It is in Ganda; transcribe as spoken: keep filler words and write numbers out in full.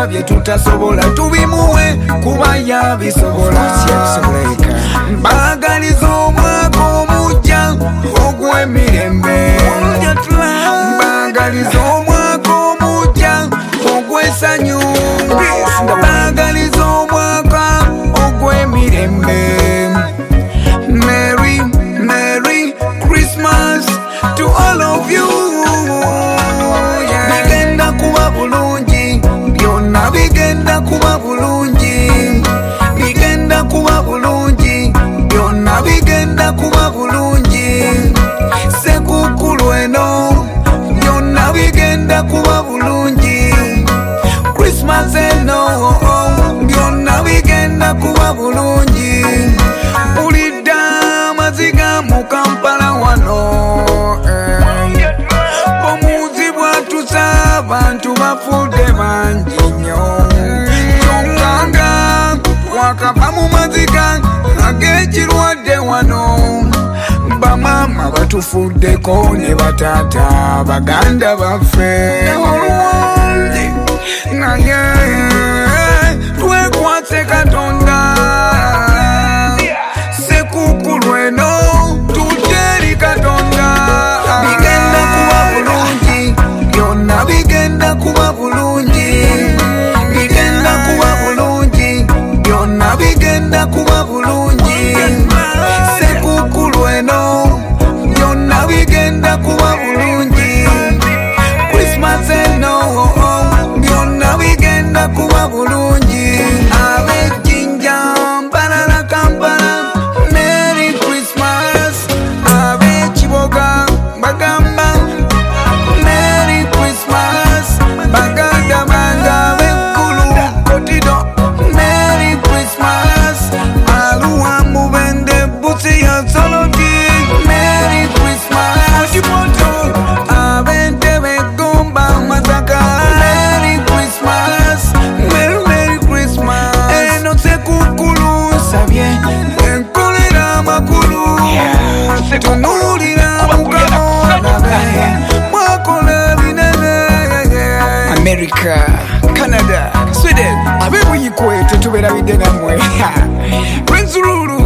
byonna bye tutasobola tubimuwe kuba yabisobola. Mbagaliza omwaka omujja ogw'emirembe, mbagaliza omwaka omujja ogw'essanyu, mbagaliza omwaka ogw'emirembe. Merry, Merry Christmas to all of you. Bigenda kuba bulungi, byonna bigenda kuba bulungi, bigenda kuba bulungi, byonna bigenda kuba bulungi. Sekukulu eno byonna bigenda kuba bulungi. Christmas eno byonna bigenda kuba bulungi. Bulidde amaziga mu Kampala wano, omuzi bwatusa abantu bafudde bangi nnyo. Kyokka wakava mu maziga ag'ekirwadde wano, bamaama batufuddeko ne bataata baganda baffe. Naye twekwase Katonda, sekukulu eno tudde eri Katonda. Bigenda kuba bulungi, byonna bigenda kuba bulungi, bigenda kuba bulungi, byonna bigenda kuba bulungi. Sekukulu eno byonna bigenda kuba bulungi. Christmas eno byonna bigenda kuba bulungi. Ab'Ejjinja, Mbarara, Kampala, Merry Christmas. Ab'Ekiboga bagamba Merry Christmas. Baganda banga ab'eggulu Kotido, Merry Christmas. Aluwa Mubende, Busia, Soloti, Merry Christmas. Kipoto, Ab'Entebbe, Gomba, Masaka, Merry Christmas. Merry, Merry Christmas. Eno sekukulu nsabye enkolera amakulu, tunuulira Mukama olabe mwakola binene. America, Canada, Sweden, ab'ebuyikwe tetubeerabidde nammwe. Rwenzururu